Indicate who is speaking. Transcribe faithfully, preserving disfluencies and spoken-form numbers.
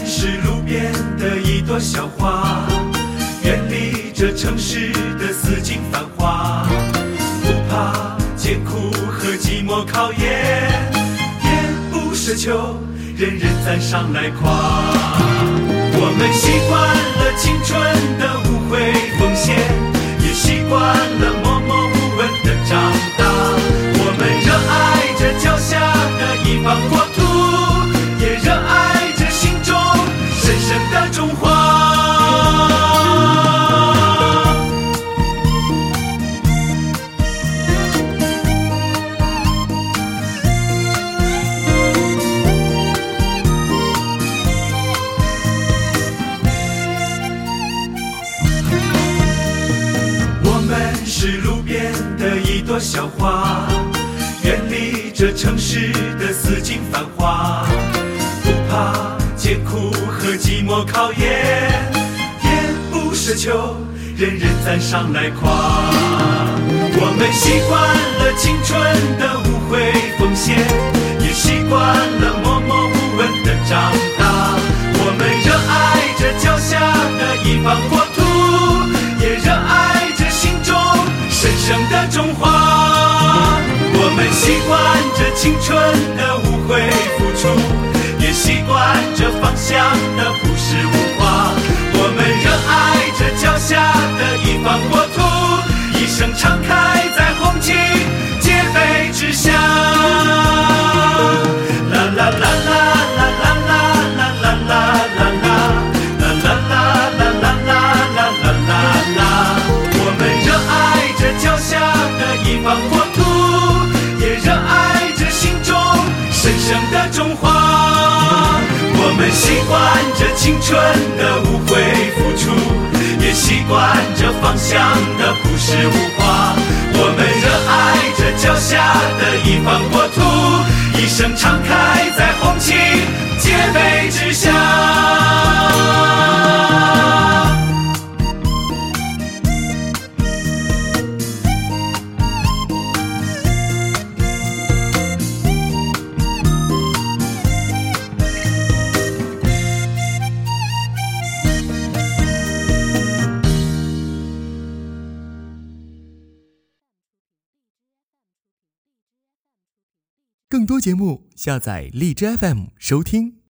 Speaker 1: 是路边的一朵小花，远离这城市的四季繁华，不怕艰苦和寂寞考验，也不奢求人人赞赏来夸。我们习惯了青春的无悔奉献，也习惯了默默无闻的长大。我们热爱着脚下的一方国土，也热爱着心中神圣的中华。是路边的一朵小花，远离这城市的四季繁华，不怕艰苦和寂寞考验，也不奢求人人赞赏来夸。我们习惯了青春的无悔奉献，也习惯了默默无闻的长大。我们热爱着脚下的一方国土，也热爱神圣的中华。我们习惯着青春的无悔付出，也习惯着放下的朴实无华。我们热爱着脚下的一方国土，一生敞开在红旗皆飞之下。啦啦啦啦啦啦啦啦啦啦啦啦啦啦啦啦啦啦。我们热爱着脚下的一方国土，也热爱着心中神圣的中华。我们习惯着青春的无悔付出，也习惯着放下的朴实无华。我们热爱着脚下的一方国土，一生敞开在红旗皆飞之下。
Speaker 2: 更多节目，下载荔枝 F M 收听。